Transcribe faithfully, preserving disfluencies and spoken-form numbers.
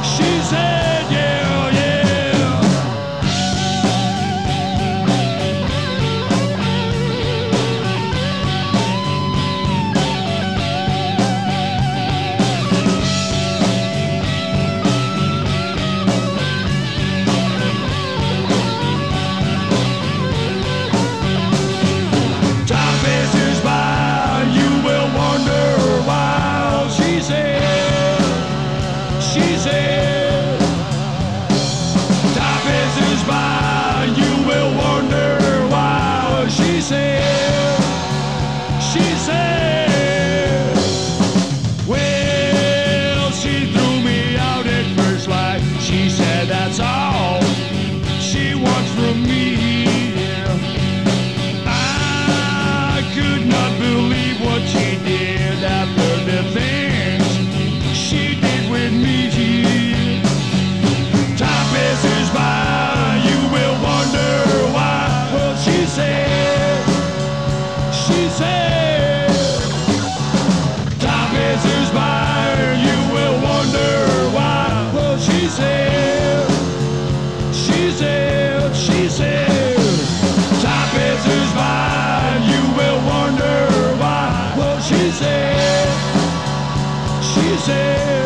She said, yeah, yeah. Time passes by, you will wonder why. She said, she said. Time passes by, you will wonder why. She said, she said. Well, she threw me out at first light. She said that's all she wants from me. I could not believe what she did after the things she did with me. Time passes by, you will wonder why. Well, she said, she said. Time passes by, you will wonder why. Well, she said, she said, she said. Time passes by, you will wonder why. Well, she said, she said.